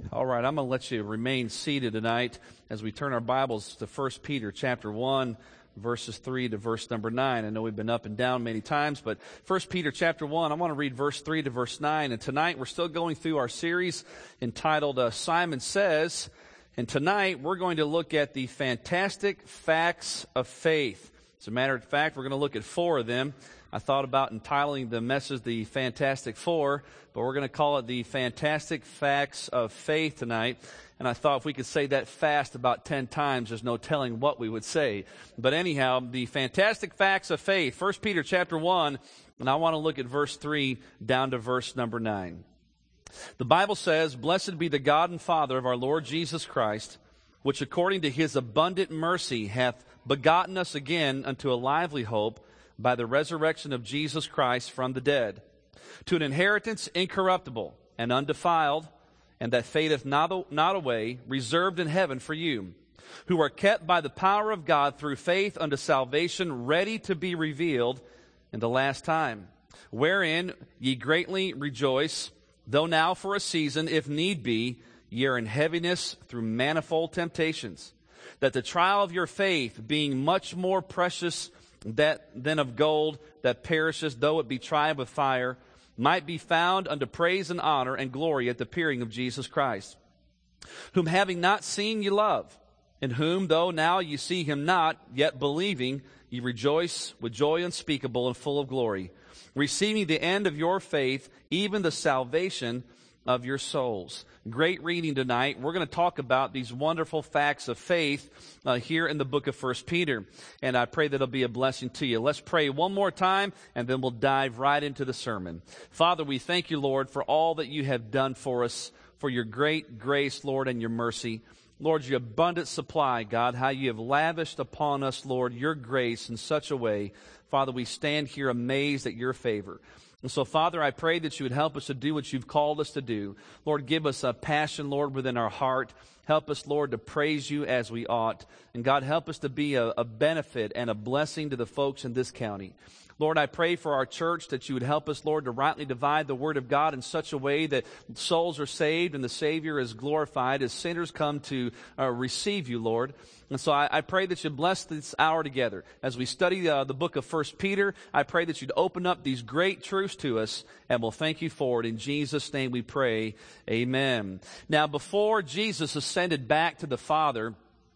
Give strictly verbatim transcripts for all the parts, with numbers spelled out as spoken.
All right, I'm going to let you remain seated tonight as we turn our Bibles to First Peter chapter one, verses three to verse number nine. I know we've been up and down many times, but First Peter chapter one, I want to read verse three to verse nine. And tonight we're still going through our series entitled uh, Simon Says. And tonight we're going to look at the fantastic facts of faith. As a matter of fact, we're going to look at four of them. I thought about entitling the message the Fantastic Four, but we're going to call it the Fantastic Facts of Faith tonight. And I thought if we could say that fast about ten times, there's no telling what we would say. But anyhow, the Fantastic Facts of Faith, First Peter chapter one, and I want to look at verse three down to verse number nine. The Bible says, "Blessed be the God and Father of our Lord Jesus Christ, which according to his abundant mercy hath begotten us again unto a lively hope, by the resurrection of Jesus Christ from the dead, to an inheritance incorruptible and undefiled, and that fadeth not, not away, reserved in heaven for you, who are kept by the power of God through faith unto salvation, ready to be revealed in the last time, wherein ye greatly rejoice, though now for a season, if need be, ye are in heaviness through manifold temptations, that the trial of your faith, being much more precious that than of gold that perishes, though it be tried with fire, might be found unto praise and honor and glory at the appearing of Jesus Christ, whom having not seen ye love, in whom though now ye see him not, yet believing ye rejoice with joy unspeakable and full of glory, receiving the end of your faith, even the salvation of your souls." Great reading tonight. We're going to talk about these wonderful facts of faith uh, here in the book of First Peter. And I pray that it'll be a blessing to you. Let's pray one more time, and then we'll dive right into the sermon. Father, we thank you, Lord, for all that you have done for us, for your great grace, Lord, and your mercy. Lord, your abundant supply, God, how you have lavished upon us, Lord, your grace in such a way. Father, we stand here amazed at your favor. And so, Father, I pray that you would help us to do what you've called us to do. Lord, give us a passion, Lord, within our heart. Help us, Lord, to praise you as we ought. And God, help us to be a, a benefit and a blessing to the folks in this county. Lord, I pray for our church that you would help us, Lord, to rightly divide the word of God in such a way that souls are saved and the Savior is glorified as sinners come to uh, receive you, Lord. And so I, I pray that you bless this hour together. As we study uh, the book of First Peter, I pray that you'd open up these great truths to us, and we'll thank you for it. In Jesus' name we pray, amen. Now, before Jesus ascended back to the Father,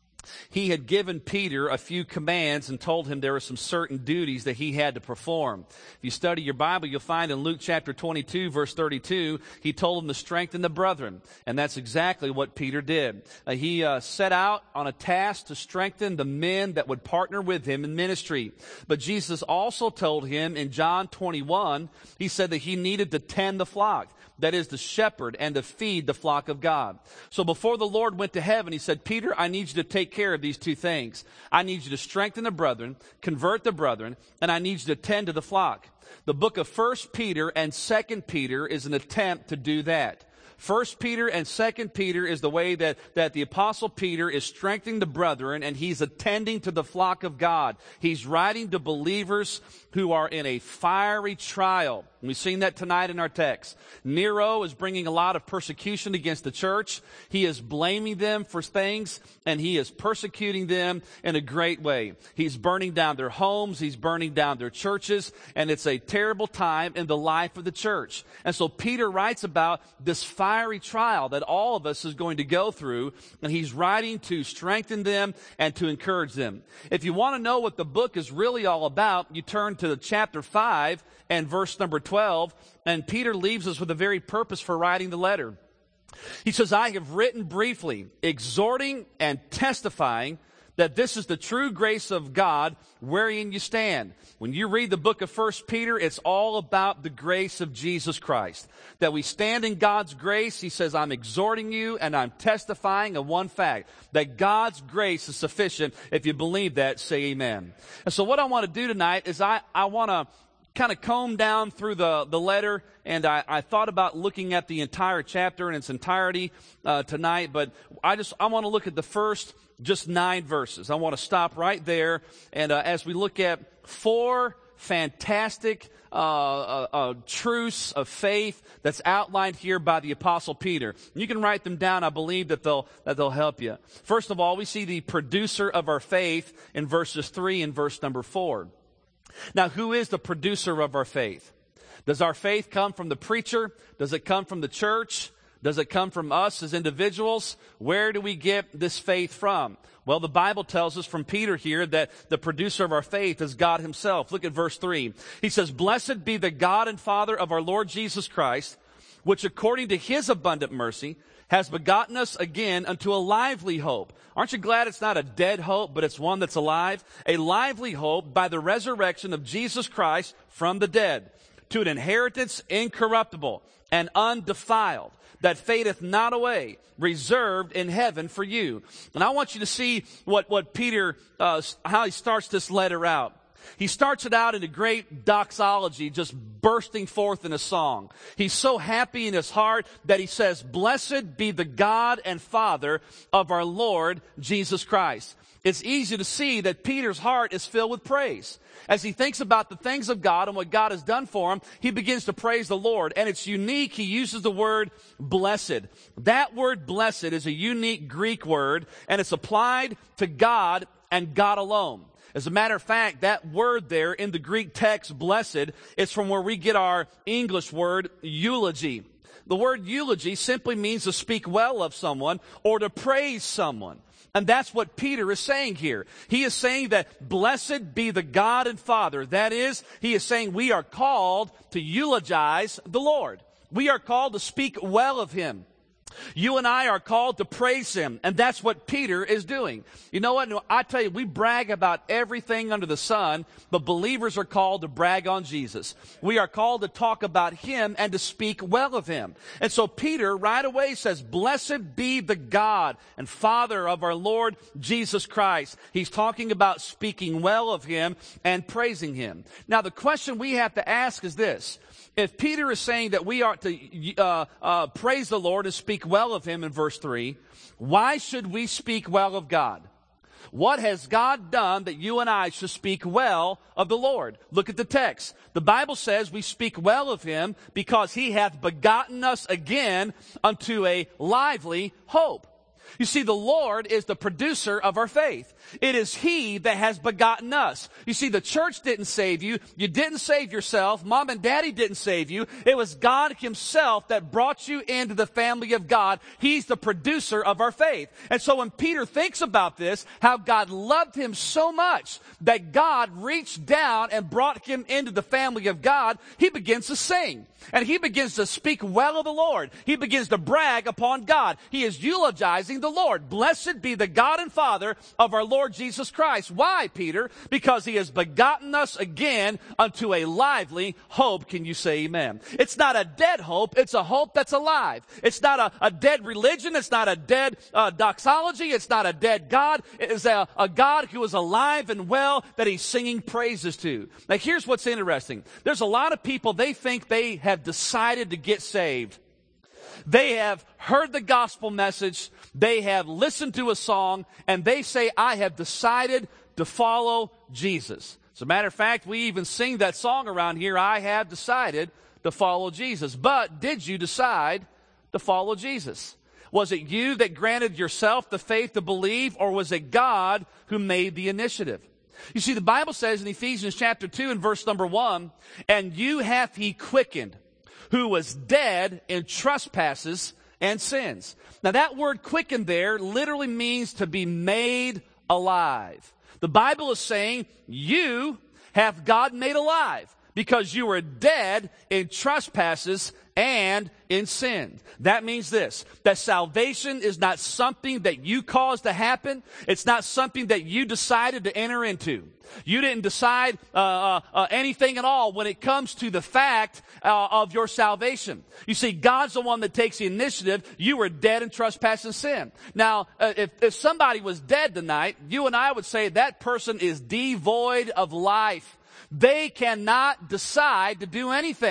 he had given Peter a few commands and told him there were some certain duties that he had to perform. If you study your Bible, you'll find in Luke chapter twenty-two, verse thirty-two, he told him to strengthen the brethren. And that's exactly what Peter did. Uh, he uh, set out on a task to strengthen the men that would partner with him in ministry. But Jesus also told him in John twenty-one, he said that he needed to tend the flock. That is, to shepherd and to feed the flock of God. So before the Lord went to heaven, he said, Peter, I need you to take care of these two things. I need you to strengthen the brethren, convert the brethren, and I need you to tend to the flock. The book of First Peter and Second Peter is an attempt to do that. First Peter and Second Peter is the way that, that the Apostle Peter is strengthening the brethren, and he's attending to the flock of God. He's writing to believers who are in a fiery trial. And we've seen that tonight in our text. Nero is bringing a lot of persecution against the church. He is blaming them for things, and he is persecuting them in a great way. He's burning down their homes. He's burning down their churches, and it's a terrible time in the life of the church. And so Peter writes about this fiery trial that all of us is going to go through, and he's writing to strengthen them and to encourage them. If you want to know what the book is really all about, you turn to chapter five and verse number twelve, and Peter leaves us with a very purpose for writing the letter. He says, I have written briefly, exhorting and testifying that this is the true grace of God wherein you stand. When you read the book of First Peter, it's all about the grace of Jesus Christ. That we stand in God's grace. He says, I'm exhorting you and I'm testifying of one fact, that God's grace is sufficient. If you believe that, say amen. And so what I want to do tonight is I, I want to kind of comb down through the, the letter, and I, I thought about looking at the entire chapter in its entirety uh, tonight, but I just I want to look at the first just nine verses. I want to stop right there, and uh, as we look at four fantastic uh, uh, uh, truths of faith that's outlined here by the Apostle Peter. You can write them down. I believe that they'll that they'll help you. First of all, we see the producer of our faith in verses three and verse number four. Now, who is the producer of our faith? Does our faith come from the preacher? Does it come from the church? Does it come from us as individuals? Where do we get this faith from? Well, the Bible tells us from Peter here that the producer of our faith is God himself. Look at verse three. He says, "Blessed be the God and Father of our Lord Jesus Christ, which according to his abundant mercy has begotten us again unto a lively hope." Aren't you glad it's not a dead hope, but it's one that's alive? A lively hope by the resurrection of Jesus Christ from the dead, to an inheritance incorruptible and undefiled, that fadeth not away, reserved in heaven for you. And I want you to see what, what Peter, uh, how he starts this letter out. He starts it out in a great doxology, just bursting forth in a song. He's so happy in his heart that he says, "Blessed be the God and Father of our Lord Jesus Christ." It's easy to see that Peter's heart is filled with praise. As he thinks about the things of God and what God has done for him, he begins to praise the Lord. And it's unique. He uses the word blessed. That word blessed is a unique Greek word, and it's applied to God and God alone. As a matter of fact, that word there in the Greek text, blessed, is from where we get our English word eulogy. The word eulogy simply means to speak well of someone or to praise someone. And that's what Peter is saying here. He is saying that blessed be the God and Father. That is, he is saying we are called to eulogize the Lord. We are called to speak well of him. You and I are called to praise him, and that's what Peter is doing. You know what? I tell you, we brag about everything under the sun, but believers are called to brag on Jesus. We are called to talk about him and to speak well of him. And so Peter right away says, "Blessed be the God and Father of our Lord Jesus Christ." He's talking about speaking well of him and praising him. Now, the question we have to ask is this. If Peter is saying that we are to uh, uh, praise the Lord and speak well of him in verse three, why should we speak well of God? What has God done that you and I should speak well of the Lord? Look at the text. The Bible says we speak well of him because he hath begotten us again unto a lively hope. You see, the Lord is the producer of our faith. It is he that has begotten us. You see, the church didn't save you. You didn't save yourself. Mom and daddy didn't save you. It was God himself that brought you into the family of God. He's the producer of our faith. And so when Peter thinks about this, how God loved him so much that God reached down and brought him into the family of God, he begins to sing. And he begins to speak well of the Lord. He begins to brag upon God. He is eulogizing the Lord. Blessed be the God and Father of our Lord Jesus Christ. Why, Peter? Because he has begotten us again unto a lively hope. Can you say amen? It's not a dead hope. It's a hope that's alive. It's not a, a dead religion. It's not a dead uh, doxology. It's not a dead God. It is a, a God who is alive and well that he's singing praises to. Now, here's what's interesting. There's a lot of people, they think they have decided to get saved. They have heard the gospel message, they have listened to a song, and they say, "I have decided to follow Jesus." As a matter of fact, we even sing that song around here, "I have decided to follow Jesus." But did you decide to follow Jesus? Was it you that granted yourself the faith to believe, or was it God who made the initiative? You see, the Bible says in Ephesians chapter two and verse number one, "And you hath he quickened, who was dead in trespasses and sins." Now that word quickened there literally means to be made alive. The Bible is saying you have God made alive because you were dead in trespasses and in sin. That means this, that salvation is not something that you caused to happen. It's not something that you decided to enter into. You didn't decide uh, uh, uh, anything at all when it comes to the fact uh, of your salvation. You see, God's the one that takes the initiative. You were dead in trespass and sin. Now, uh, if, if somebody was dead tonight, you and I would say that person is devoid of life. They cannot decide to do anything.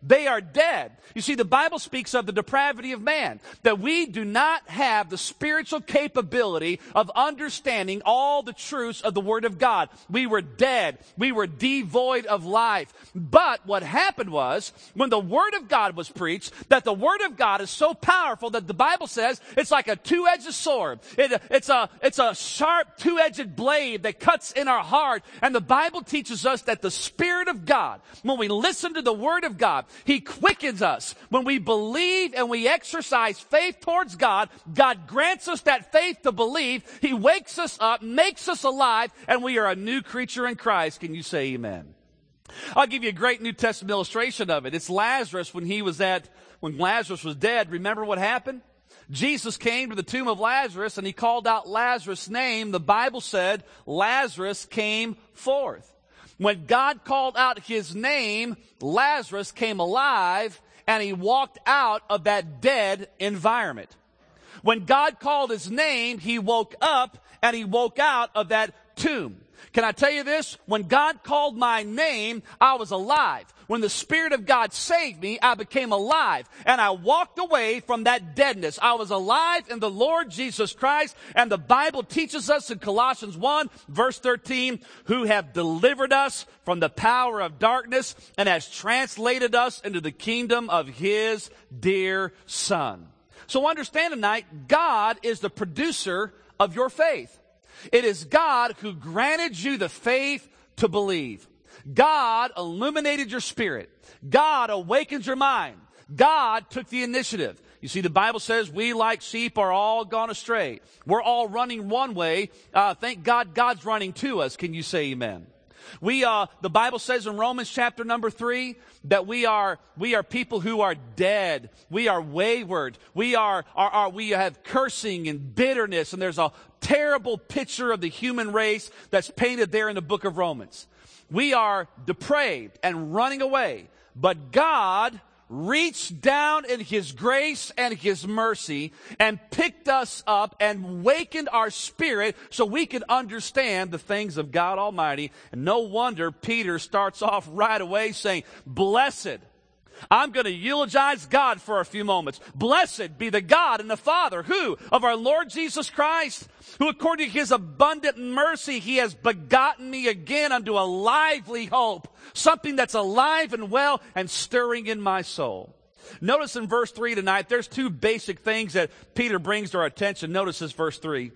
They are dead. You see, the Bible speaks of the depravity of man, that we do not have the spiritual capability of understanding all the truths of the Word of God. We were dead. We were devoid of life. But what happened was, when the Word of God was preached, that the Word of God is so powerful that the Bible says it's like a two-edged sword. It, it's a, it's a sharp two-edged blade that cuts in our heart. And the Bible teaches us that the Spirit of God, when we listen to the Word of God, He quickens us. When we believe and we exercise faith towards God, God grants us that faith to believe. He wakes us up, makes us alive, and we are a new creature in Christ. Can you say amen? I'll give you a great New Testament illustration of it. It's Lazarus when he was at, when Lazarus was dead. Remember what happened? Jesus came to the tomb of Lazarus and he called out Lazarus' name. The Bible said Lazarus came forth. When God called out his name, Lazarus came alive and he walked out of that dead environment. When God called his name, he woke up and he woke out of that tomb. Can I tell you this? When God called my name, I was alive. When the Spirit of God saved me, I became alive. And I walked away from that deadness. I was alive in the Lord Jesus Christ. And the Bible teaches us in Colossians one, verse thirteen, who have delivered us from the power of darkness and has translated us into the kingdom of His dear Son. So understand tonight, God is the producer of your faith. It is God who granted you the faith to believe. God illuminated your spirit. God awakened your mind. God took the initiative. You see, the Bible says we like sheep are all gone astray. We're all running one way. Uh, thank God God's running to us. Can you say amen? We, uh, the Bible says in Romans chapter number three that we are, we are people who are dead. We are wayward. We are, are, are, we have cursing and bitterness. And there's a terrible picture of the human race that's painted there in the book of Romans. We are depraved and running away. But God reached down in His grace and His mercy and picked us up and wakened our spirit so we could understand the things of God Almighty. And no wonder Peter starts off right away saying, blessed. I'm going to eulogize God for a few moments. Blessed be the God and the Father, who? Of our Lord Jesus Christ, who according to His abundant mercy, He has begotten me again unto a lively hope, something that's alive and well and stirring in my soul. Notice in verse three tonight, there's two basic things that Peter brings to our attention. Notice this verse three.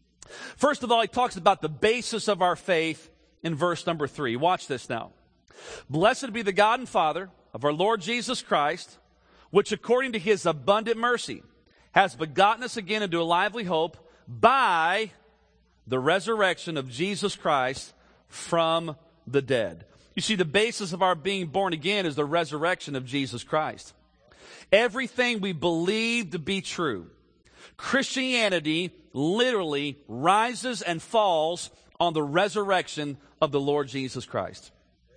First of all, he talks about the basis of our faith in verse number three. Watch this now. Blessed be the God and Father of our Lord Jesus Christ, which according to His abundant mercy has begotten us again into a lively hope by the resurrection of Jesus Christ from the dead. You see, the basis of our being born again is the resurrection of Jesus Christ. Everything we believe to be true, Christianity literally rises and falls on the resurrection of the Lord Jesus Christ.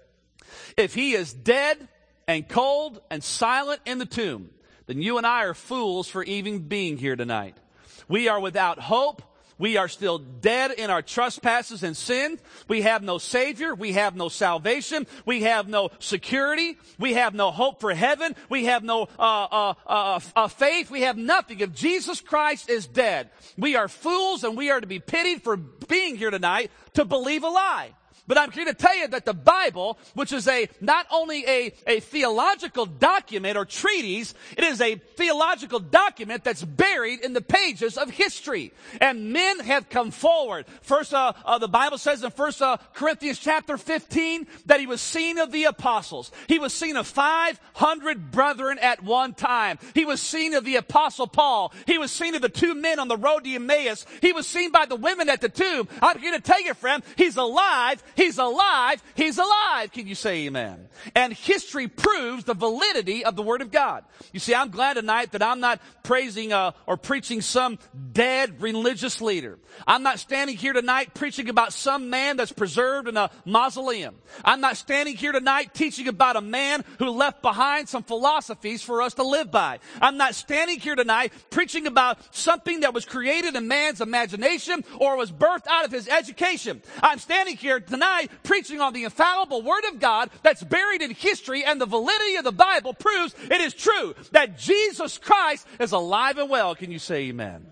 If He is dead and cold and silent in the tomb, then you and I are fools for even being here tonight. We are without hope. We are still dead in our trespasses and sin. We have no Savior. We have no salvation. We have no security. We have no hope for heaven. We have no uh, uh, uh, uh, faith. We have nothing. If Jesus Christ is dead, we are fools and we are to be pitied for being here tonight to believe a lie. But I'm here to tell you that the Bible, which is a not only a, a theological document or treatise, it is a theological document that's buried in the pages of history. And men have come forward. First, uh, uh, the Bible says in First uh, Corinthians chapter fifteen that He was seen of the apostles. He was seen of five hundred brethren at one time. He was seen of the apostle Paul. He was seen of the two men on the road to Emmaus. He was seen by the women at the tomb. I'm here to tell you, friend, He's alive. He's alive. He's alive. Can you say amen? And history proves the validity of the Word of God. You see, I'm glad tonight that I'm not praising uh, or preaching some dead religious leader. I'm not standing here tonight preaching about some man that's preserved in a mausoleum. I'm not standing here tonight teaching about a man who left behind some philosophies for us to live by. I'm not standing here tonight preaching about something that was created in man's imagination or was birthed out of his education. I'm standing here tonight tonight preaching on the infallible Word of God that's buried in history, and the validity of the Bible proves it is true that Jesus Christ is alive and well. Can you say amen?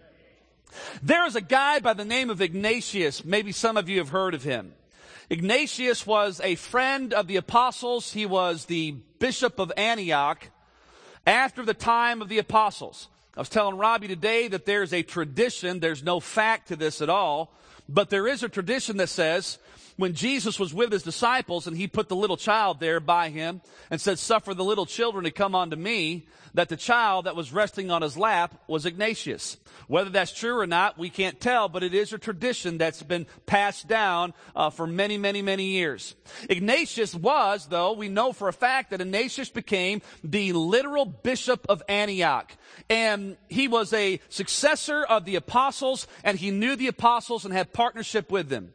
There is a guy by the name of Ignatius. Maybe some of you have heard of him. Ignatius was a friend of the apostles. He was the bishop of Antioch after the time of the apostles. I was telling Robbie today that there's a tradition, there's no fact to this at all, but there is a tradition that says when Jesus was with his disciples and he put the little child there by him and said, "Suffer the little children to come unto me," that the child that was resting on his lap was Ignatius. Whether that's true or not, we can't tell, but it is a tradition that's been passed down uh, for many, many, many years. Ignatius was, though, we know for a fact that Ignatius became the literal bishop of Antioch. And he was a successor of the apostles, and he knew the apostles and had partnership with them.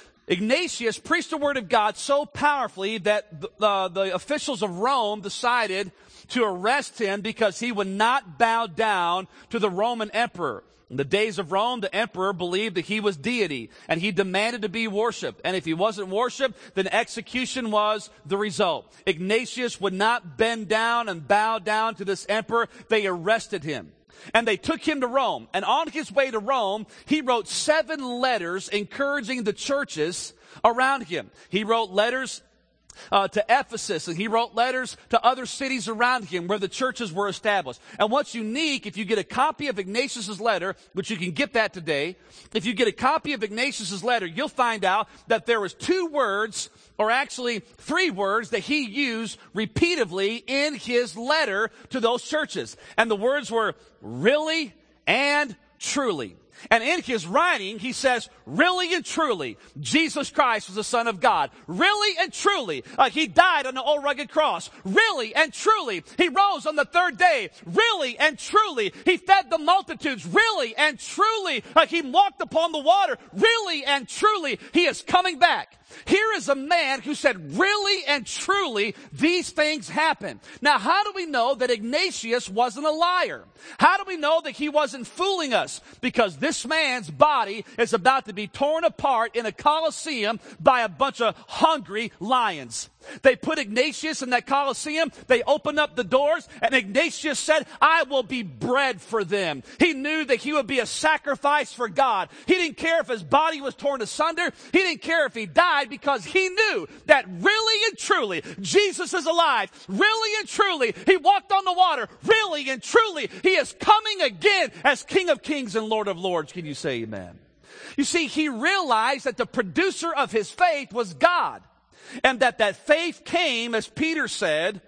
Ignatius preached the word of God so powerfully that the, uh, the officials of Rome decided to arrest him because he would not bow down to the Roman emperor. In the days of Rome, the emperor believed that he was deity, and he demanded to be worshipped. And if he wasn't worshipped, then execution was the result. Ignatius would not bend down and bow down to this emperor. They arrested him. And they took him to Rome. And on his way to Rome, he wrote seven letters encouraging the churches around him. He wrote letters Uh, to Ephesus, and he wrote letters to other cities around him where the churches were established. And what's unique, if you get a copy of Ignatius's letter, which you can get that today, if you get a copy of Ignatius's letter, you'll find out that there was two words, or actually three words, that he used repeatedly in his letter to those churches. And the words were really and truly. And in his writing, he says, really and truly, Jesus Christ was the Son of God. Really and truly, uh, he died on the old rugged cross. Really and truly, he rose on the third day. Really and truly, he fed the multitudes. Really and truly, uh, he walked upon the water. Really and truly, he is coming back. Here is a man who said, really and truly, these things happen. Now, how do we know that Ignatius wasn't a liar? How do we know that he wasn't fooling us? Because this man's body is about to be torn apart in a Colosseum by a bunch of hungry lions. They put Ignatius in that Colosseum. They opened up the doors, and Ignatius said, I will be bread for them. He knew that he would be a sacrifice for God. He didn't care if his body was torn asunder. He didn't care if he died, because he knew that really and truly, Jesus is alive. Really and truly, he walked on the water. Really and truly, he is coming again as King of Kings and Lord of Lords. Can you say amen? You see, he realized that the producer of his faith was God. And that that faith came, as Peter said,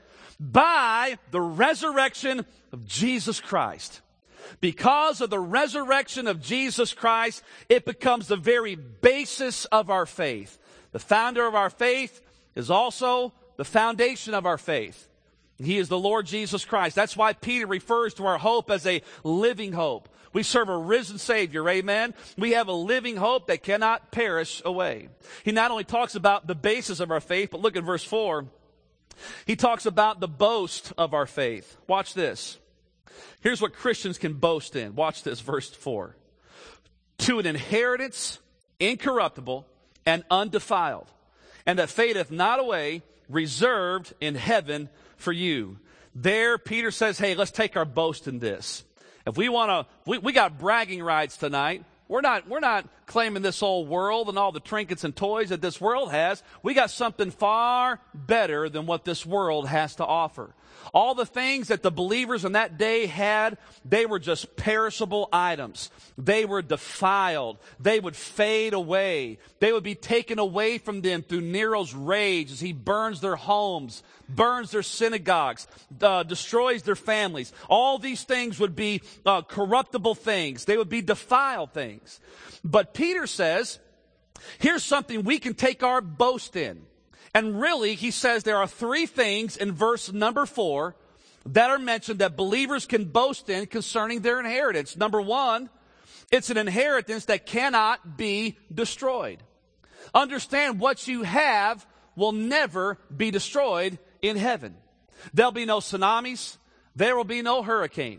by the resurrection of Jesus Christ. Because of the resurrection of Jesus Christ, it becomes the very basis of our faith. The founder of our faith is also the foundation of our faith. He is the Lord Jesus Christ. That's why Peter refers to our hope as a living hope. We serve a risen Savior, amen? We have a living hope that cannot perish away. He not only talks about the basis of our faith, but look at verse four. He talks about the boast of our faith. Watch this. Here's what Christians can boast in. Watch this, verse four. To an inheritance incorruptible and undefiled, and that fadeth not away, reserved in heaven for you. There, Peter says, hey, let's take our boast in this. If we want to, we, we got bragging rights tonight. We're not, we're not claiming this old world and all the trinkets and toys that this world has. We got something far better than what this world has to offer. All the things that the believers in that day had, they were just perishable items. They were defiled. They would fade away. They would be taken away from them through Nero's rage as he burns their homes, burns their synagogues, uh, destroys their families. All these things would be uh, corruptible things. They would be defiled things. But Peter says, here's something we can take our boast in. And really, he says there are three things in verse number four that are mentioned that believers can boast in concerning their inheritance. Number one, it's an inheritance that cannot be destroyed. Understand, what you have will never be destroyed in heaven. There'll be no tsunamis. There will be no hurricanes.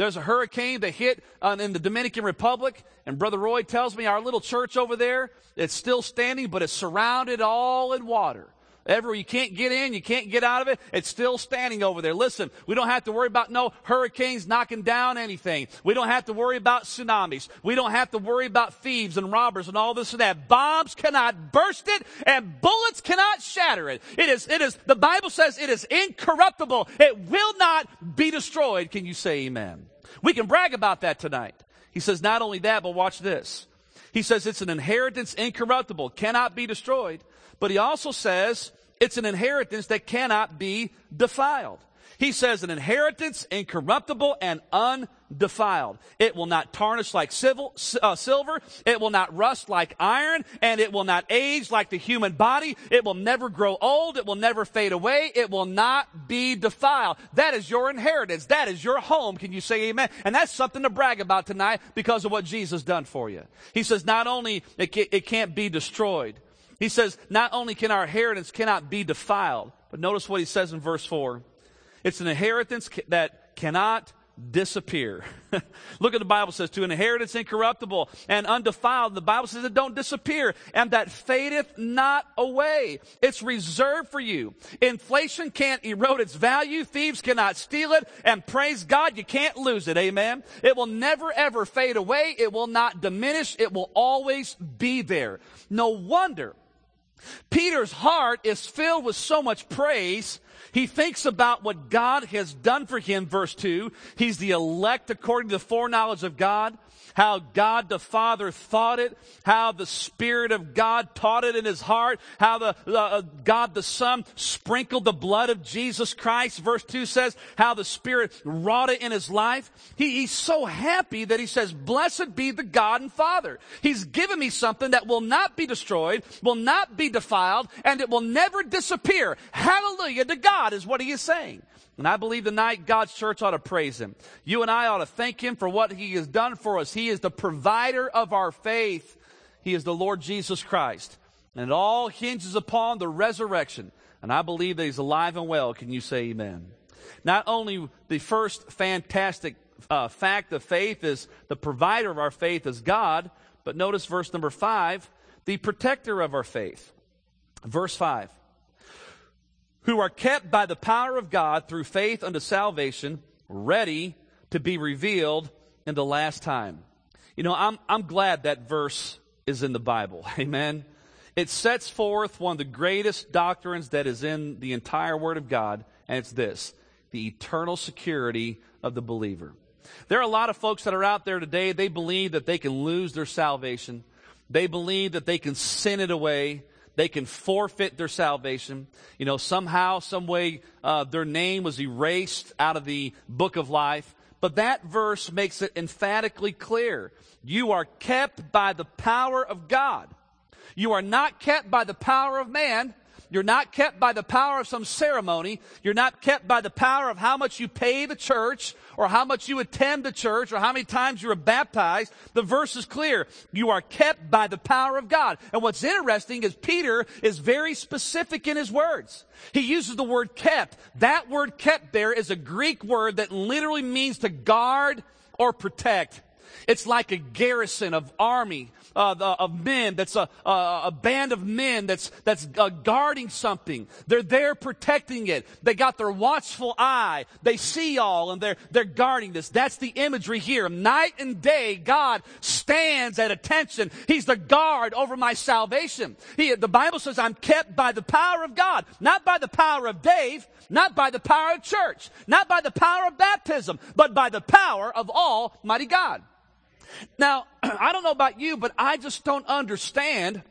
There's a hurricane that hit uh, in the Dominican Republic, and Brother Roy tells me our little church over there, it's still standing, but it's surrounded all in water. Everywhere you can't get in, you can't get out of it, it's still standing over there. Listen, we don't have to worry about no hurricanes knocking down anything. We don't have to worry about tsunamis. We don't have to worry about thieves and robbers and all this and that. Bombs cannot burst it, and bullets cannot shatter it. It is, it is, the Bible says it is incorruptible. It will not be destroyed. Can you say amen? We can brag about that tonight. He says not only that, but watch this. He says it's an inheritance incorruptible, cannot be destroyed. But he also says it's an inheritance that cannot be defiled. He says an inheritance incorruptible and undefiled. It will not tarnish like civil, uh, silver. It will not rust like iron. And it will not age like the human body. It will never grow old. It will never fade away. It will not be defiled. That is your inheritance. That is your home. Can you say amen? And that's something to brag about tonight because of what Jesus done for you. He says not only it, it can't be destroyed. He says, not only can our inheritance cannot be defiled, but notice what he says in verse four. It's an inheritance that cannot disappear. Look at the Bible says, to an inheritance incorruptible and undefiled. The Bible says it don't disappear and that fadeth not away. It's reserved for you. Inflation can't erode its value. Thieves cannot steal it. And praise God, you can't lose it. Amen. It will never ever fade away. It will not diminish. It will always be there. No wonder Peter's heart is filled with so much praise. He thinks about what God has done for him, verse two. He's the elect according to the foreknowledge of God. How God the Father thought it. How the Spirit of God taught it in his heart. How the uh, God the Son sprinkled the blood of Jesus Christ. Verse two says how the Spirit wrought it in his life. He, he's so happy that he says, blessed be the God and Father. He's given me something that will not be destroyed, will not be defiled, and it will never disappear. Hallelujah to God is what he is saying. And I believe tonight God's church ought to praise him. You and I ought to thank him for what he has done for us. He is the provider of our faith. He is the Lord Jesus Christ. And it all hinges upon the resurrection. And I believe that he's alive and well. Can you say amen? Not only the first fantastic uh, fact of faith is the provider of our faith is God, but notice verse number five, the protector of our faith. Verse five. Who are kept by the power of God through faith unto salvation, ready to be revealed in the last time. You know, I'm, I'm glad that verse is in the Bible. Amen. It sets forth one of the greatest doctrines that is in the entire Word of God, and it's this, the eternal security of the believer. There are a lot of folks that are out there today, they believe that they can lose their salvation. They believe that they can sin it away. They can forfeit their salvation. You know, somehow, some way, uh, their name was erased out of the book of life. But that verse makes it emphatically clear. You are kept by the power of God. You are not kept by the power of man. You're not kept by the power of some ceremony. You're not kept by the power of how much you pay the church or how much you attend the church or how many times you were baptized. The verse is clear. You are kept by the power of God. And what's interesting is Peter is very specific in his words. He uses the word kept. That word kept there is a Greek word that literally means to guard or protect. It's like a garrison of army, uh, of men. That's a, a, a band of men that's, that's uh, guarding something. They're there protecting it. They got their watchful eye. They see all and they're, they're guarding this. That's the imagery here. Night and day, God stands at attention. He's the guard over my salvation. He, the Bible says I'm kept by the power of God, not by the power of Dave, not by the power of church, not by the power of baptism, but by the power of Almighty God. Now, I don't know about you, but I just don't understand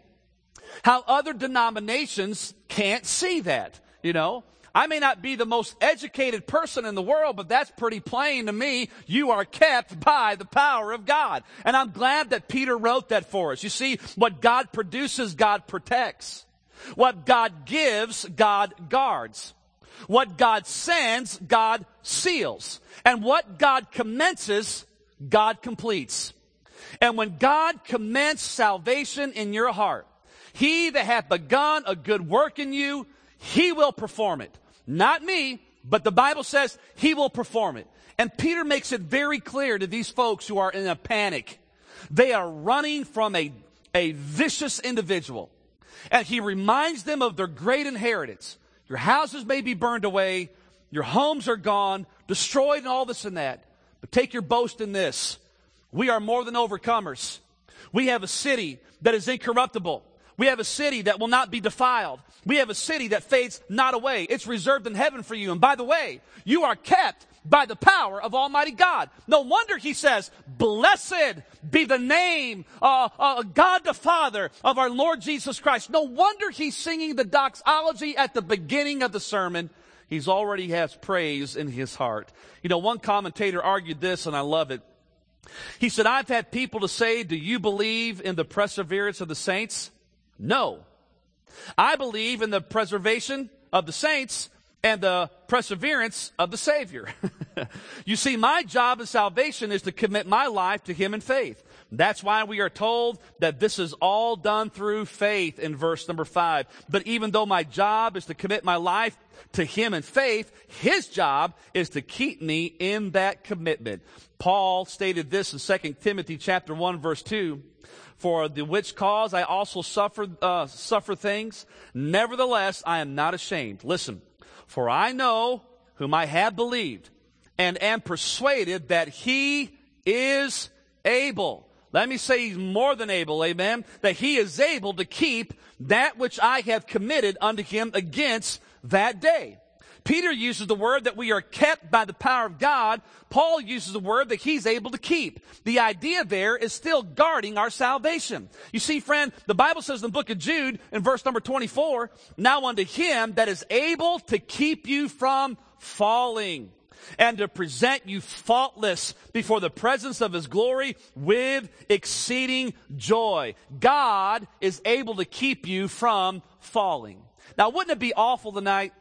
how other denominations can't see that, you know. I may not be the most educated person in the world, but that's pretty plain to me. You are kept by the power of God. And I'm glad that Peter wrote that for us. You see, what God produces, God protects. What God gives, God guards. What God sends, God seals. And what God commences, God completes. And when God commenced salvation in your heart, he that hath begun a good work in you, he will perform it. Not me, but the Bible says he will perform it. And Peter makes it very clear to these folks who are in a panic. They are running from a, a vicious individual. And he reminds them of their great inheritance. Your houses may be burned away. Your homes are gone, destroyed, and all this and that. But take your boast in this. We are more than overcomers. We have a city that is incorruptible. We have a city that will not be defiled. We have a city that fades not away. It's reserved in heaven for you. And by the way, you are kept by the power of Almighty God. No wonder he says, blessed be the name, uh, uh, God the Father of our Lord Jesus Christ. No wonder he's singing the doxology at the beginning of the sermon. He's already has praise in his heart. You know, one commentator argued this, and I love it. He said, I've had people to say, do you believe in the perseverance of the saints? No. I believe in the preservation of the saints and the perseverance of the Savior. You see, my job in salvation is to commit my life to Him in faith. That's why we are told that this is all done through faith in verse number five. But even though my job is to commit my life to Him in faith, His job is to keep me in that commitment. Paul stated this in Second Timothy chapter one, verse two. For the which cause I also suffer, uh, suffer things. Nevertheless, I am not ashamed. Listen, for I know whom I have believed, and am persuaded that He is able. Let me say He's more than able, amen, that He is able to keep that which I have committed unto Him against that day. Peter uses the word that we are kept by the power of God. Paul uses the word that he's able to keep. The idea there is still guarding our salvation. You see, friend, the Bible says in the book of Jude in verse number twenty-four, now unto Him that is able to keep you from falling, and to present you faultless before the presence of His glory with exceeding joy. God is able to keep you from falling. Now, wouldn't it be awful tonight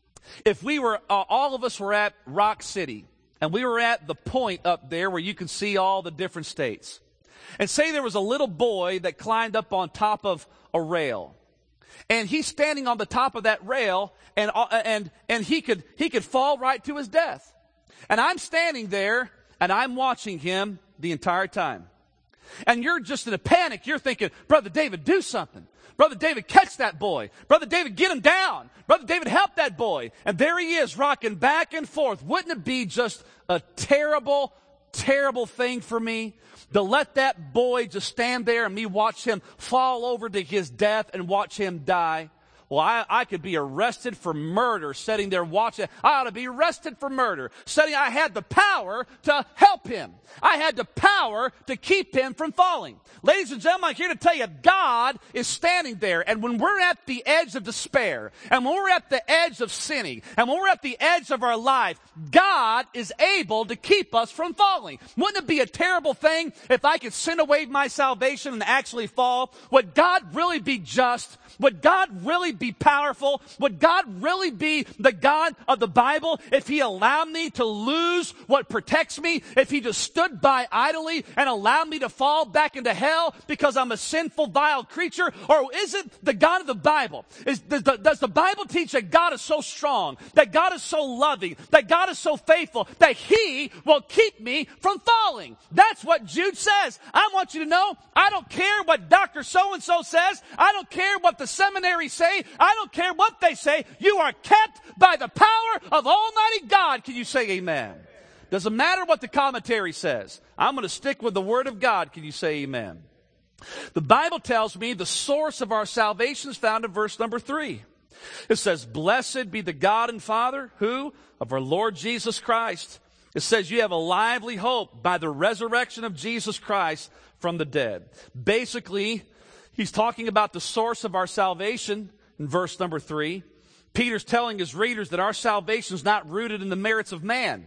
if we were, uh, all of us were at Rock City, and we were at the point up there where you can see all the different states, and say there was a little boy that climbed up on top of a rail, and he's standing on the top of that rail, and uh, and and he could he could fall right to his death, and I'm standing there and I'm watching him the entire time, and you're just in a panic. You're thinking, Brother David, do something. Brother David, catch that boy. Brother David, get him down. Brother David, help that boy. And there he is, rocking back and forth. Wouldn't it be just a terrible, terrible thing for me to let that boy just stand there and me watch him fall over to his death and watch him die? Well, I, I could be arrested for murder sitting there watching. I ought to be arrested for murder. Sitting, I had the power to help him. I had the power to keep him from falling. Ladies and gentlemen, I'm here to tell you, God is standing there. And when we're at the edge of despair, and when we're at the edge of sinning, and when we're at the edge of our life, God is able to keep us from falling. Wouldn't it be a terrible thing if I could sin away my salvation and actually fall? Would God really be just? Would God really be powerful? Would God really be the God of the Bible if He allowed me to lose what protects me? If He just stood by idly and allowed me to fall back into hell because I'm a sinful, vile creature? Or is it the God of the Bible? Is, does, the, does the Bible teach that God is so strong, that God is so loving, that God is so faithful, that He will keep me from falling? That's what Jude says. I want you to know, I don't care what Doctor So-and-so says. I don't care what the seminary say. I don't care what they say. You are kept by the power of Almighty God. Can you say amen? Doesn't matter what the commentary says. I'm going to stick with the Word of God. Can you say amen? The Bible tells me the source of our salvation is found in verse number three. It says, blessed be the God and Father, who? Of our Lord Jesus Christ. It says you have a lively hope by the resurrection of Jesus Christ from the dead. Basically, he's talking about the source of our salvation in verse number three. Peter's telling his readers that our salvation is not rooted in the merits of man.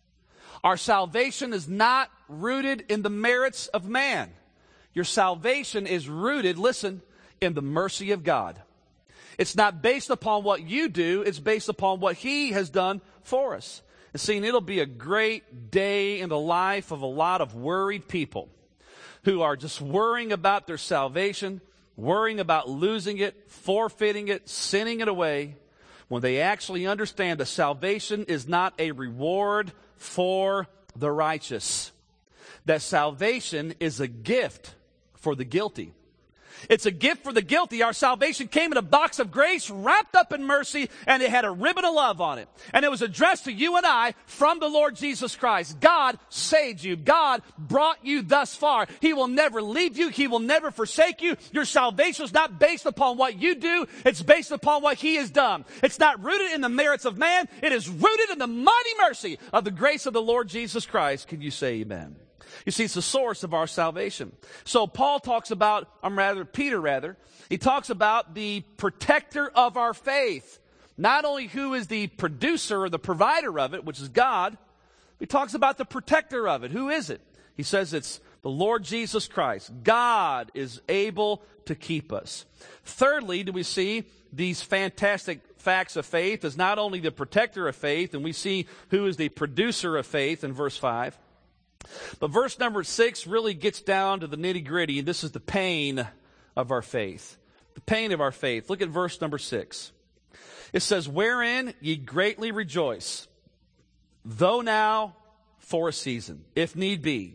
Our salvation is not rooted in the merits of man. Your salvation is rooted, listen, in the mercy of God. It's not based upon what you do. It's based upon what He has done for us. And see, it'll be a great day in the life of a lot of worried people who are just worrying about their salvation, worrying about losing it, forfeiting it, sinning it away, when they actually understand that salvation is not a reward for the righteous. That salvation is a gift for the guilty. It's a gift for the guilty. Our salvation came in a box of grace wrapped up in mercy, and it had a ribbon of love on it. And it was addressed to you and I from the Lord Jesus Christ. God saved you. God brought you thus far. He will never leave you. He will never forsake you. Your salvation is not based upon what you do. It's based upon what He has done. It's not rooted in the merits of man. It is rooted in the mighty mercy of the grace of the Lord Jesus Christ. Can you say amen? You see, it's the source of our salvation. So Paul talks about, I'm rather, Peter rather, he talks about the protector of our faith. Not only who is the producer or the provider of it, which is God, he talks about the protector of it. Who is it? He says it's the Lord Jesus Christ. God is able to keep us. Thirdly, do we see these fantastic facts of faith as not only the protector of faith, and we see who is the producer of faith in verse five. But verse number six really gets down to the nitty-gritty, and this is the pain of our faith. The pain of our faith. Look at verse number six. It says, wherein ye greatly rejoice, though now for a season, if need be,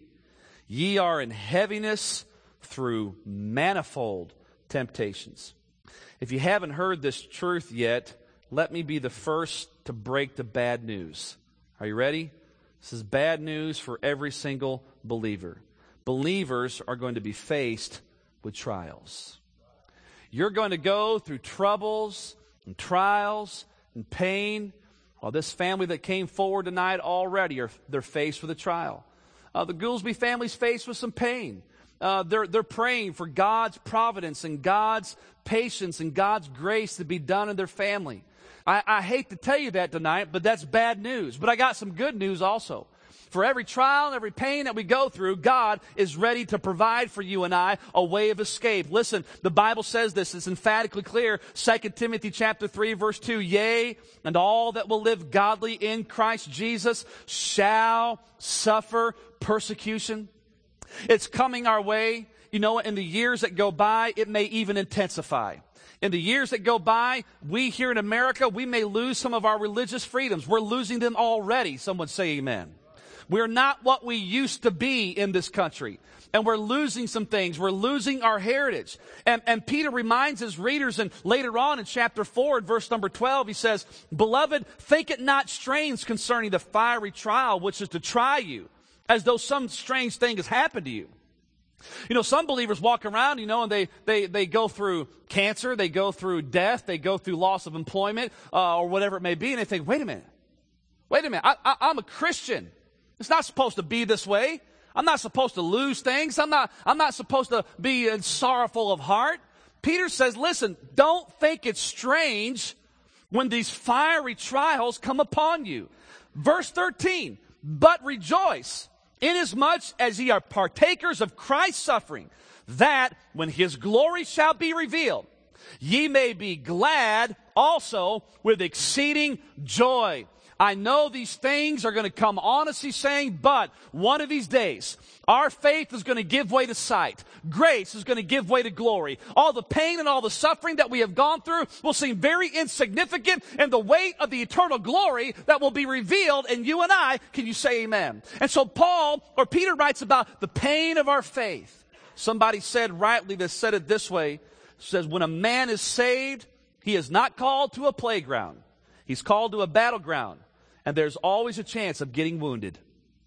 ye are in heaviness through manifold temptations. If you haven't heard this truth yet, let me be the first to break the bad news. Are you ready? This is bad news for every single believer. Believers are going to be faced with trials. You're going to go through troubles and trials and pain. Well, this family that came forward tonight already, are they're faced with a trial. Uh, the Goolsby family's faced with some pain. Uh, they're, they're praying for God's providence and God's patience and God's grace to be done in their family. I, I hate to tell you that tonight, but that's bad news. But I got some good news also. For every trial and every pain that we go through, God is ready to provide for you and I a way of escape. Listen, the Bible says this. It's emphatically clear. Second Timothy chapter three, verse two. Yea, and all that will live godly in Christ Jesus shall suffer persecution. It's coming our way. You know, in the years that go by, it may even intensify. In the years that go by, we here in America, we may lose some of our religious freedoms. We're losing them already. Someone say amen. We're not what we used to be in this country. And we're losing some things. We're losing our heritage. And, and Peter reminds his readers, and later on in chapter four, in verse number twelve, he says, Beloved, think it not strange concerning the fiery trial which is to try you, as though some strange thing has happened to you. You know, some believers walk around, you know, and they, they, they go through cancer, they go through death, they go through loss of employment, uh, or whatever it may be, and they think, wait a minute, wait a minute, I, I, I'm a Christian. It's not supposed to be this way. I'm not supposed to lose things. I'm not, I'm not supposed to be uh, sorrowful of heart. Peter says, listen, don't think it's strange when these fiery trials come upon you. Verse thirteen, but rejoice, inasmuch as ye are partakers of Christ's suffering, that when His glory shall be revealed, ye may be glad also with exceeding joy. I know these things are going to come on us, he's saying, but one of these days, our faith is going to give way to sight. Grace is going to give way to glory. All the pain and all the suffering that we have gone through will seem very insignificant in the weight of the eternal glory that will be revealed in you and I. Can you say amen? And so Paul, or Peter writes about the pain of our faith. Somebody said rightly, that said it this way, says, when a man is saved, he is not called to a playground. He's called to a battleground. And there's always a chance of getting wounded.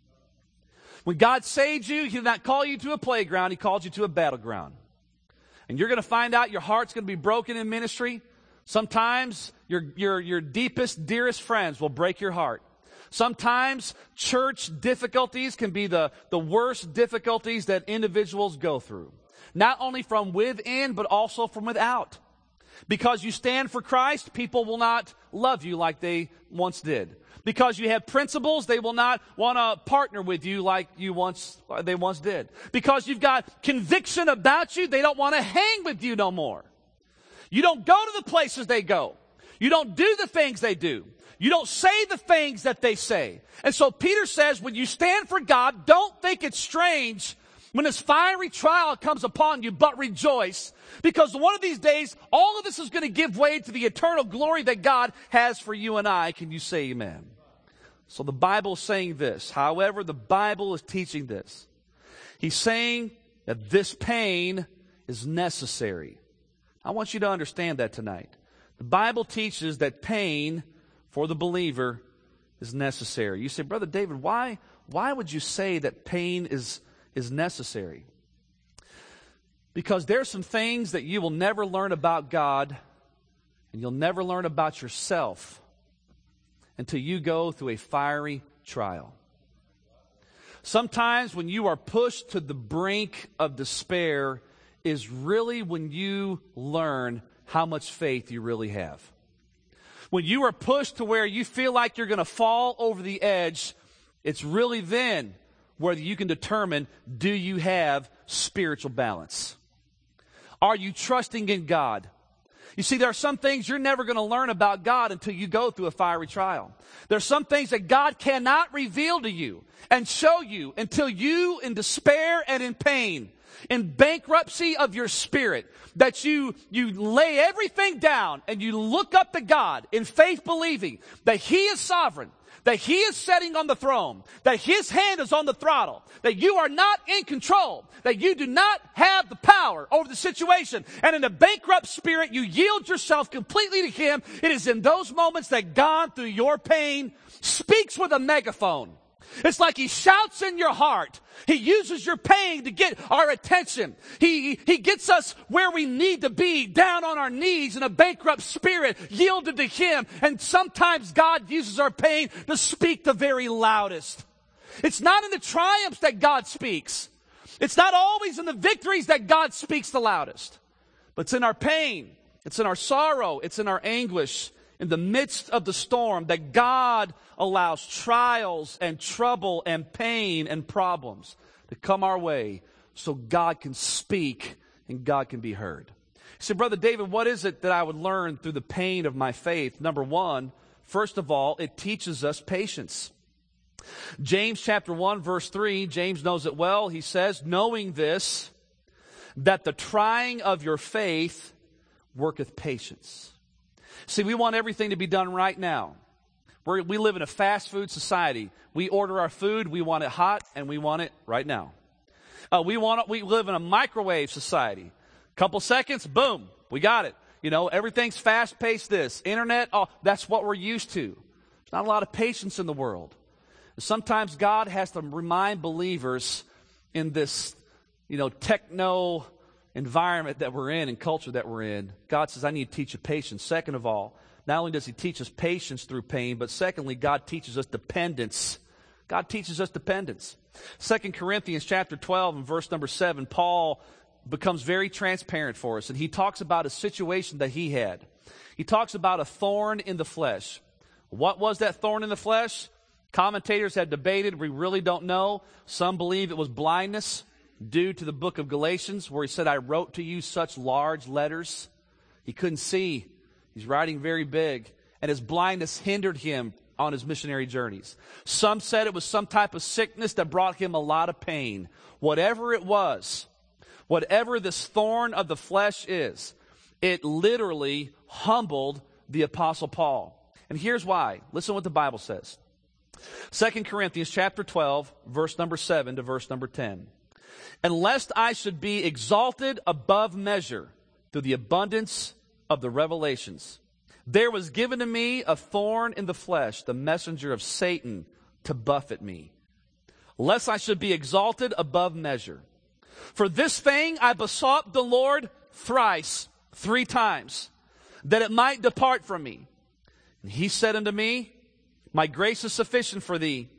When God saves you, He did not call you to a playground. He called you to a battleground. And you're going to find out your heart's going to be broken in ministry. Sometimes your, your, your deepest, dearest friends will break your heart. Sometimes church difficulties can be the, the worst difficulties that individuals go through. Not only from within, but also from without. Because you stand for Christ, people will not love you like they once did. Because you have principles, they will not want to partner with you like you once they once did. Because you've got conviction about you, they don't want to hang with you no more. You don't go to the places they go. You don't do the things they do. You don't say the things that they say. And so Peter says, when you stand for God, don't think it's strange when this fiery trial comes upon you, but rejoice. Because one of these days, all of this is going to give way to the eternal glory that God has for you and I. Can you say amen? So the Bible is saying this. However, the Bible is teaching this. He's saying that this pain is necessary. I want you to understand that tonight. The Bible teaches that pain for the believer is necessary. You say, Brother David, why, why would you say that pain is, is necessary? Because there's some things that you will never learn about God, and you'll never learn about yourself until you go through a fiery trial. Sometimes when you are pushed to the brink of despair is really when you learn how much faith you really have. When you are pushed to where you feel like you're going to fall over the edge, it's really then where you can determine, do you have spiritual balance? Are you trusting in God? You see, there are some things you're never going to learn about God until you go through a fiery trial. There are some things that God cannot reveal to you and show you until you, in despair and in pain, in bankruptcy of your spirit, that you, you lay everything down and you look up to God in faith, believing that He is sovereign, that He is sitting on the throne, that His hand is on the throttle, that you are not in control, that you do not have the power over the situation. And in a bankrupt spirit, you yield yourself completely to Him. It is in those moments that God, through your pain, speaks with a megaphone. It's like He shouts in your heart. He uses your pain to get our attention. He, he gets us where we need to be, down on our knees in a bankrupt spirit, yielded to Him. And sometimes God uses our pain to speak the very loudest. It's not in the triumphs that God speaks. It's not always in the victories that God speaks the loudest. But it's in our pain. It's in our sorrow. It's in our anguish. In the midst of the storm, that God allows trials and trouble and pain and problems to come our way so God can speak and God can be heard. You say, Brother David, what is it that I would learn through the pain of my faith? Number one, first of all, it teaches us patience. James chapter one, verse three, James knows it well. He says, knowing this, that the trying of your faith worketh patience. See, we want everything to be done right now. We're, we live in a fast food society. We order our food, we want it hot, and we want it right now. Uh, we want it, we live in a microwave society. Couple seconds, boom, we got it. You know, everything's fast-paced. This internet, oh, that's what we're used to. There's not a lot of patience in the world. Sometimes God has to remind believers in this, you know, techno environment that we're in and culture that we're in. God says, I need to teach you patience. Second of all, not only does He teach us patience through pain, but secondly, God teaches us dependence. God teaches us dependence. Second Corinthians chapter twelve and verse number seven, Paul becomes very transparent for us, and he talks about a situation that he had. He talks about a thorn in the flesh. What was that thorn in the flesh? Commentators have debated. We really don't know. Some believe it was blindness, due to the book of Galatians, where he said, I wrote to you such large letters. He couldn't see. He's writing very big. And his blindness hindered him on his missionary journeys. Some said it was some type of sickness that brought him a lot of pain. Whatever it was, whatever this thorn of the flesh is, it literally humbled the Apostle Paul. And here's why. Listen to what the Bible says. Second Corinthians chapter twelve, verse number seven to verse number ten. And lest I should be exalted above measure through the abundance of the revelations, there was given to me a thorn in the flesh, the messenger of Satan, to buffet me, lest I should be exalted above measure. For this thing I besought the Lord thrice, three times, that it might depart from me. And He said unto me, my grace is sufficient for thee.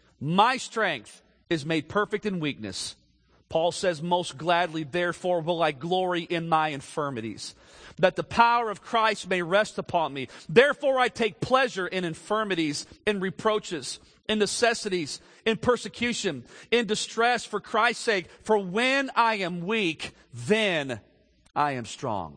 My strength is made perfect in weakness. Paul says, most gladly, therefore, will I glory in my infirmities, that the power of Christ may rest upon me. Therefore, I take pleasure in infirmities, in reproaches, in necessities, in persecution, in distress for Christ's sake. For when I am weak, then I am strong.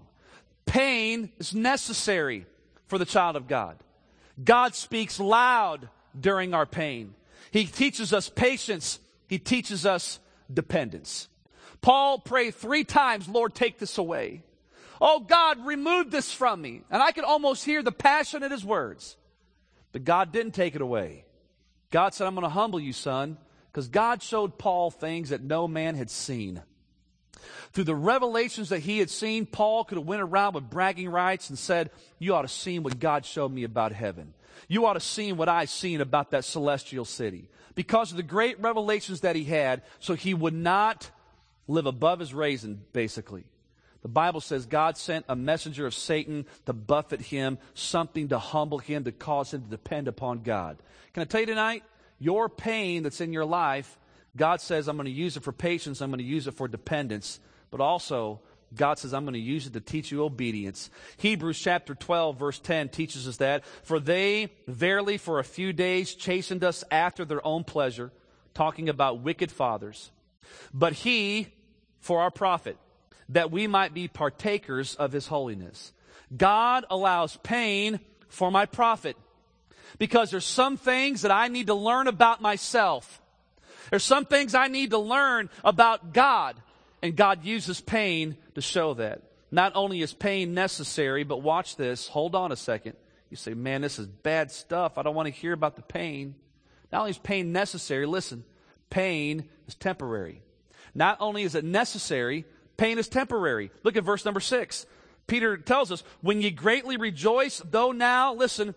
Pain is necessary for the child of God. God speaks loud during our pain. He teaches us patience. He teaches us dependence. Paul prayed three times, Lord, take this away. Oh, God, remove this from me. And I could almost hear the passion in his words. But God didn't take it away. God said, I'm going to humble you, son, because God showed Paul things that no man had seen. Through the revelations that he had seen, Paul could have went around with bragging rights and said, you ought to see what God showed me about heaven. You ought to see what I seen about that celestial city. Because of the great revelations that he had, so he would not live above his raisin, basically. The Bible says God sent a messenger of Satan to buffet him, something to humble him, to cause him to depend upon God. Can I tell you tonight, your pain that's in your life, God says, I'm going to use it for patience, I'm going to use it for dependence, but also God says, I'm going to use it to teach you obedience. Hebrews chapter twelve, verse ten teaches us that, for they verily for a few days chastened us after their own pleasure, talking about wicked fathers, but he for our profit, that we might be partakers of his holiness. God allows pain for my profit, because there's some things that I need to learn about myself. There's some things I need to learn about God. And God uses pain to show that. Not only is pain necessary, but watch this. Hold on a second. You say, man, this is bad stuff. I don't want to hear about the pain. Not only is pain necessary, listen, pain is temporary. Not only is it necessary, pain is temporary. Look at verse number six. Peter tells us, when ye greatly rejoice, though now, listen,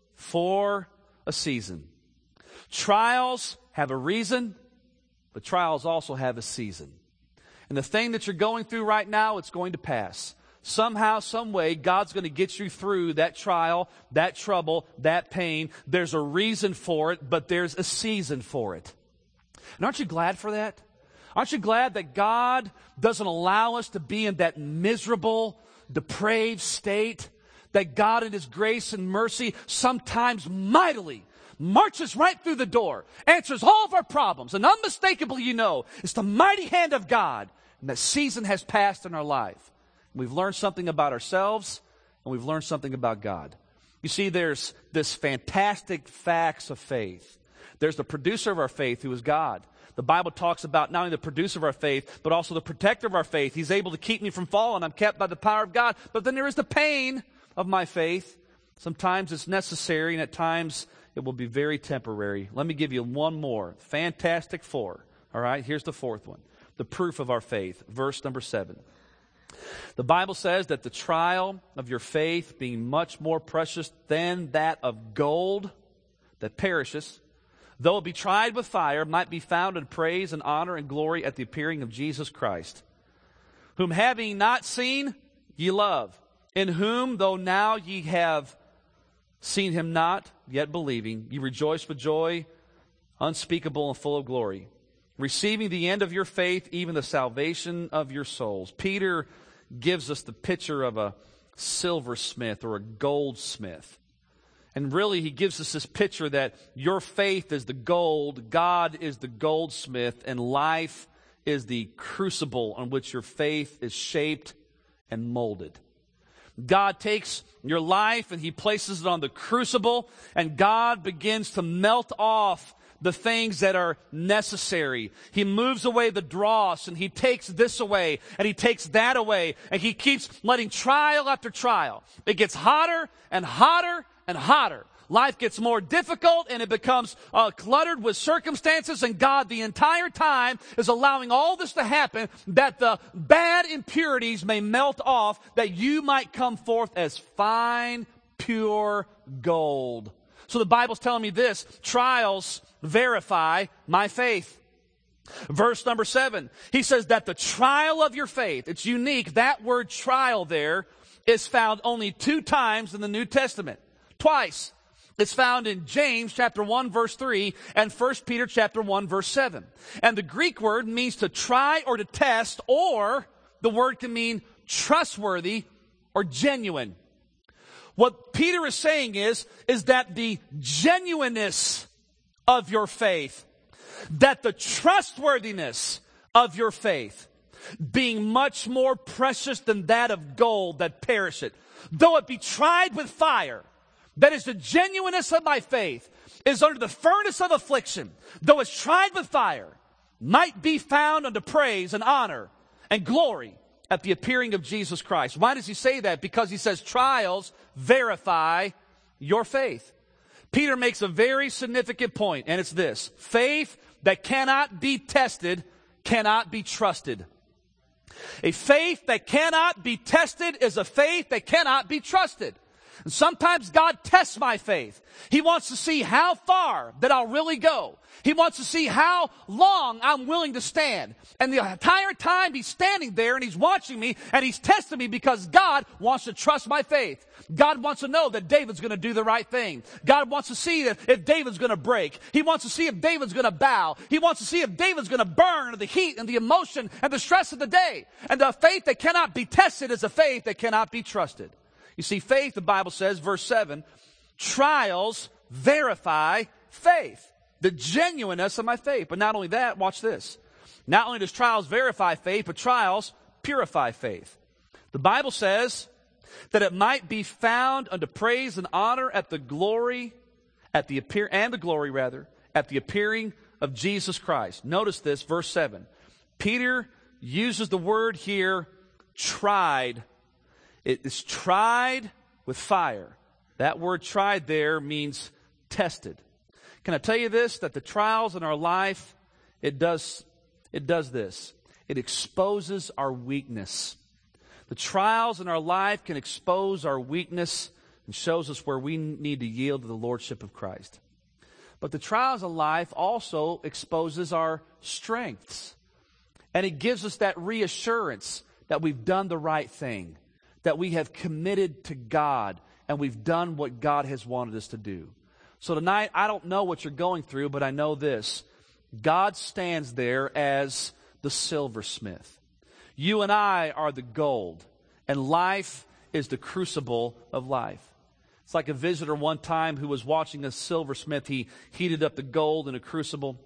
for a season. Trials have a reason, but trials also have a season. And the thing that you're going through right now, it's going to pass. Somehow, some way, God's going to get you through that trial, that trouble, that pain. There's a reason for it, but there's a season for it. And aren't you glad for that? Aren't you glad that God doesn't allow us to be in that miserable, depraved state? That God in His grace and mercy sometimes mightily marches right through the door, answers all of our problems, and unmistakably, you know, it's the mighty hand of God. And that season has passed in our life. We've learned something about ourselves, and we've learned something about God. You see, there's this fantastic facts of faith. There's the producer of our faith, who is God. The Bible talks about not only the producer of our faith, but also the protector of our faith. He's able to keep me from falling. I'm kept by the power of God. But then there is the pain of my faith. Sometimes it's necessary, and at times it will be very temporary. Let me give you one more. Fantastic four. All right, here's the fourth one. The proof of our faith. Verse number seven. The Bible says that the trial of your faith, being much more precious than that of gold that perishes, though it be tried with fire, might be found in praise and honor and glory at the appearing of Jesus Christ, whom having not seen, ye love, in whom, though now ye have seen him not, yet believing, ye rejoice with joy unspeakable and full of glory, receiving the end of your faith, even the salvation of your souls. Peter gives us the picture of a silversmith or a goldsmith. And really, he gives us this picture that your faith is the gold, God is the goldsmith, and life is the crucible on which your faith is shaped and molded. God takes your life and He places it on the crucible, and God begins to melt off the things that are necessary. He moves away the dross, and He takes this away, and He takes that away, and He keeps letting trial after trial. It gets hotter and hotter and hotter. Life gets more difficult, and it becomes uh, cluttered with circumstances, and God the entire time is allowing all this to happen that the bad impurities may melt off, that you might come forth as fine, pure gold. So the Bible's telling me this: trials verify my faith. Verse number seven, he says that the trial of your faith, it's unique. That word trial there is found only two times in the New Testament. Twice. It's found in James chapter one verse three and First Peter chapter one verse seven. And the Greek word means to try or to test, or the word can mean trustworthy or genuine. What Peter is saying is, is that the genuineness of your faith, that the trustworthiness of your faith, being much more precious than that of gold that perisheth, though it be tried with fire, that is the genuineness of my faith, is under the furnace of affliction, though it's tried with fire, might be found unto praise and honor and glory at the appearing of Jesus Christ. Why does he say that? Because he says trials verify your faith. Peter makes a very significant point, and it's this: faith that cannot be tested cannot be trusted. A faith that cannot be tested is a faith that cannot be trusted. And sometimes God tests my faith. He wants to see how far that I'll really go. He wants to see how long I'm willing to stand. And the entire time He's standing there and He's watching me and He's testing me because God wants to trust my faith. God wants to know that David's going to do the right thing. God wants to see that if David's going to break. He wants to see if David's going to bow. He wants to see if David's going to burn under the heat and the emotion and the stress of the day. And the faith that cannot be tested is a faith that cannot be trusted. You see, faith, the Bible says, verse seven, trials verify faith, the genuineness of my faith. But not only that, watch this. Not only does trials verify faith, but trials purify faith. The Bible says that it might be found unto praise and honor at the glory, at the appear, and the glory rather, at the appearing of Jesus Christ. Notice this, verse seven. Peter uses the word here, tried. It is tried with fire. That word tried there means tested. Can I tell you this? That the trials in our life, it does, it does this. It exposes our weakness. The trials in our life can expose our weakness and shows us where we need to yield to the Lordship of Christ. But the trials of life also exposes our strengths. And it gives us that reassurance that we've done the right thing, that we have committed to God and we've done what God has wanted us to do. So tonight, I don't know what you're going through, but I know this. God stands there as the silversmith. You and I are the gold, and life is the crucible of life. It's like a visitor one time who was watching a silversmith. He heated up the gold in a crucible.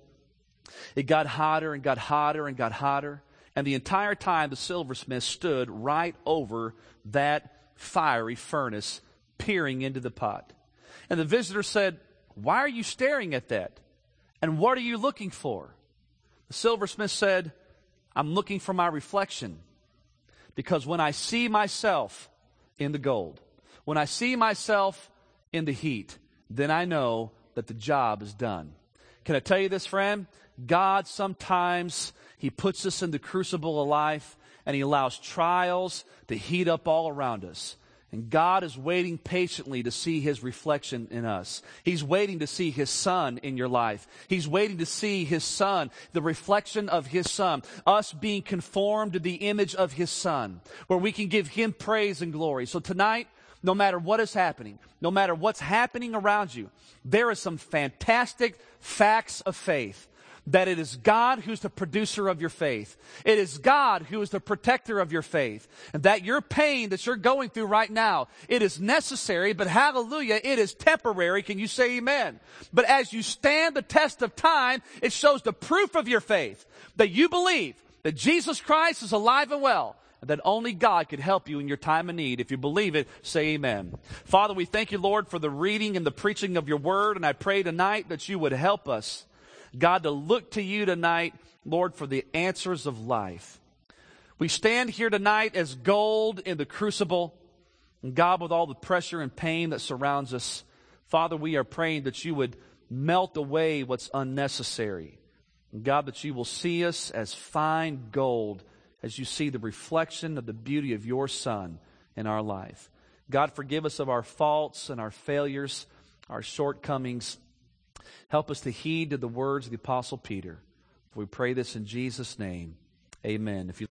It got hotter and got hotter and got hotter. And the entire time, the silversmith stood right over that fiery furnace, peering into the pot. And the visitor said, "Why are you staring at that? And what are you looking for?" The silversmith said, "I'm looking for my reflection. Because when I see myself in the gold, when I see myself in the heat, then I know that the job is done." Can I tell you this, friend? God sometimes, He puts us in the crucible of life and He allows trials to heat up all around us. And God is waiting patiently to see His reflection in us. He's waiting to see His Son in your life. He's waiting to see His Son, the reflection of His Son, us being conformed to the image of His Son, where we can give Him praise and glory. So tonight, no matter what is happening, no matter what's happening around you, there are some fantastic facts of faith. That it is God who's the producer of your faith. It is God who is the protector of your faith. And that your pain that you're going through right now, it is necessary, but hallelujah, it is temporary. Can you say amen? But as you stand the test of time, it shows the proof of your faith. That you believe that Jesus Christ is alive and well. And that only God could help you in your time of need. If you believe it, say amen. Father, we thank you, Lord, for the reading and the preaching of your word. And I pray tonight that you would help us, God, to look to you tonight, Lord, for the answers of life. We stand here tonight as gold in the crucible. And God, with all the pressure and pain that surrounds us, Father, we are praying that you would melt away what's unnecessary. And God, that you will see us as fine gold as you see the reflection of the beauty of your Son in our life. God, forgive us of our faults and our failures, our shortcomings. Help us to heed to the words of the Apostle Peter. We pray this in Jesus' name. Amen. If you